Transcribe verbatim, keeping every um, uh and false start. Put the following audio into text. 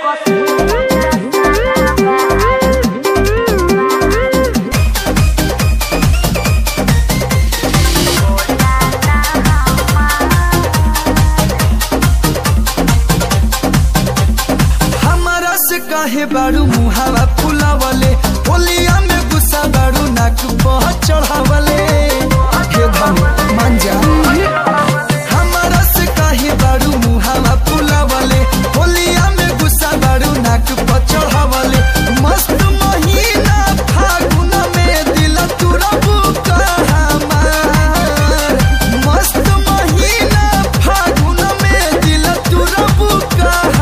काहे बारू मुहावा फुलावले होलिया में गुस्सा बारू नाक बह चढ़ावले हे धन मंजा हमारा से काहे बारू मुहावा फुलावले होलिया में गुस्सा बारू नाक बह चढ़ावले मस्त महीना फागुन में दिल तुरबू का हमार मस्त महीना फागुन में दिल तुरबू का